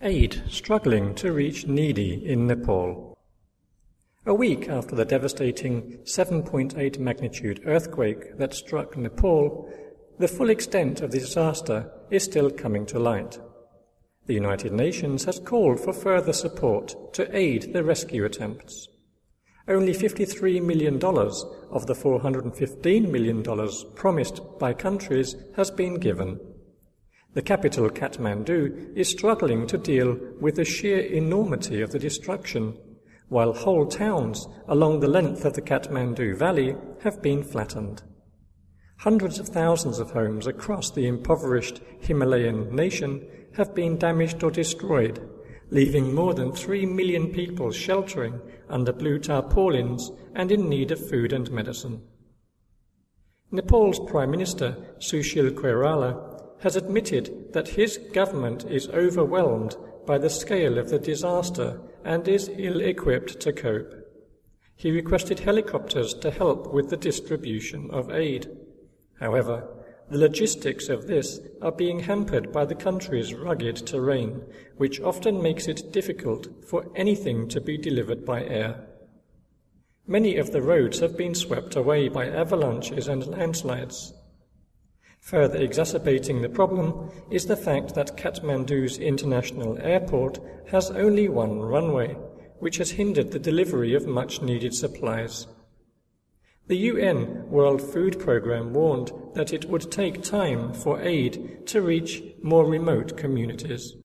Aid struggling to reach needy in Nepal. A week after the devastating 7.8 magnitude earthquake that struck Nepal, the full extent of the disaster is still coming to light. The United Nations has called for further support to aid the rescue attempts. Only $53 million of the $415 million promised by countries has been given. The capital, Kathmandu, is struggling to deal with the sheer enormity of the destruction, while whole towns along the length of the Kathmandu Valley have been flattened. Hundreds of thousands of homes across the impoverished Himalayan nation have been damaged or destroyed, leaving more than 3 million people sheltering under blue tarpaulins and in need of food and medicine. Nepal's Prime Minister, Sushil Koirala, has admitted that his government is overwhelmed by the scale of the disaster and is ill-equipped to cope. He requested helicopters to help with the distribution of aid. However, the logistics of this are being hampered by the country's rugged terrain, which often makes it difficult for anything to be delivered by air. Many of the roads have been swept away by avalanches and landslides. Further exacerbating the problem is the fact that Kathmandu's international airport has only one runway, which has hindered the delivery of much-needed supplies. The UN World Food Programme warned that it would take time for aid to reach more remote communities.